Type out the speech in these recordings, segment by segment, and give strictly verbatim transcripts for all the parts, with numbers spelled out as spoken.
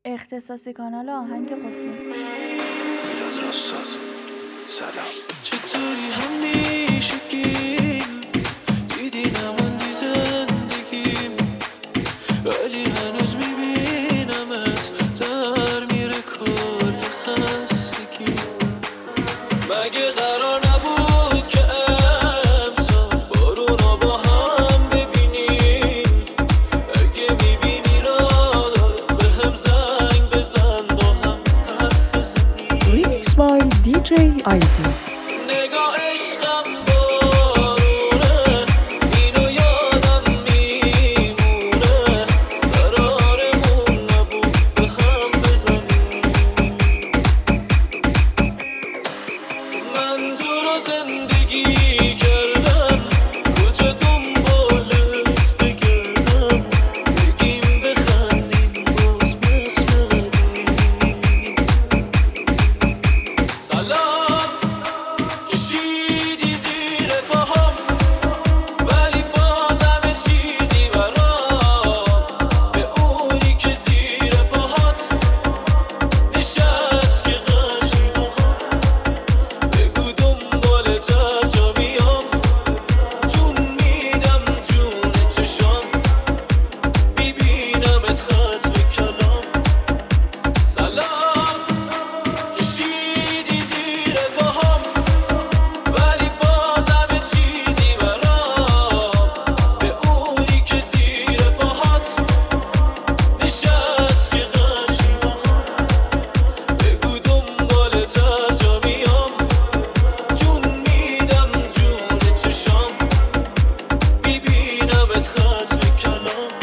اختصاصی کانال آهنگ قفلی. میلاد راستاد سلام. چطوری همیشگی دیدی نموندی زندگیم، ولی هنوز میبینمت در میره کل خستگی. مگه قرار نبود که امسال بارونا با هم ببینیم؟ اگه میبینی را به هم زنگ بزن با هم حرف بزنیم. Remix by دی جی آی دی. نگاه عشقم بارونه، اینو یادم میمونه، قرارمون نبود به هم بزنیم. من تو رو زندگی کردم، کجا دنبالت بگردم، بگیم بخندیم باز مثل قدیم. سلام کشیدی زیر پاهام، ولی بازم چیزی برام، به اونی که زیر پاهات نشست که قشی باهام. بگو دنبالت هر جا میام، جون میدم جون چشام، میبینمت ختم کلام. سلام کشیدی زیر پاهام، ولی بازم چیزی برام، به اونی که زیر پاهات نشست که قشی باهام. بگو دنبالت هر جا میام، جون میدم جون چشام، میبینمت ختم کلام.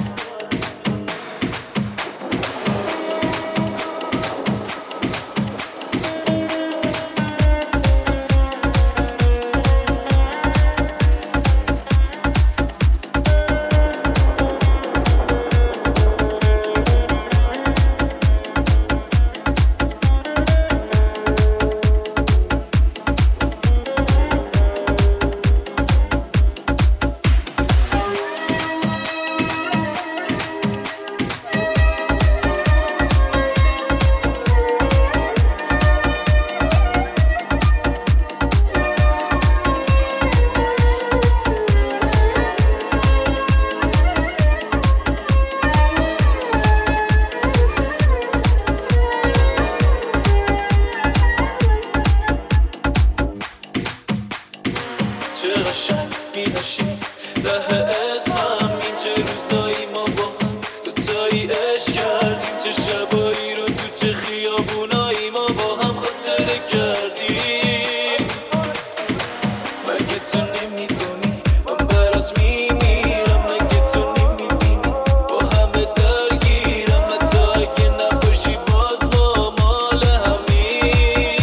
چه قشنگ میذاشی ته اسمم، این چه روزایی ما با هم دوتایی عشق کردیم، چه شبایی رو تو چه خیابونایی ما با هم خاطره کردیم. مگه تو نمیدونی من برات میمیرم، مگه تو نمیبینی با همه درگیرم، حتی اگه نباشی باز ما مال همین.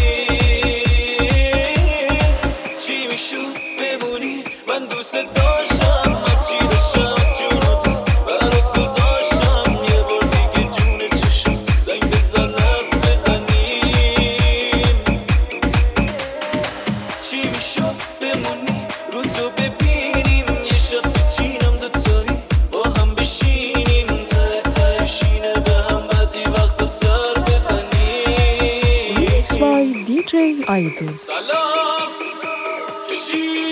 چی میشد بمونی؟ من دوست داشتم، هرچی داشتم جونو تو برات گذاشتم. یه بار دیگه جون چشم زنگ بزن حرف بزنیم. چی میشد بمونی رو تو ببینیم، یه شب بچینم دوتایی با هم بشینیم، ته ته شینه به هم بعضی وقتا سر بزنیم. Remix by دی جی آی دی. سلام کشید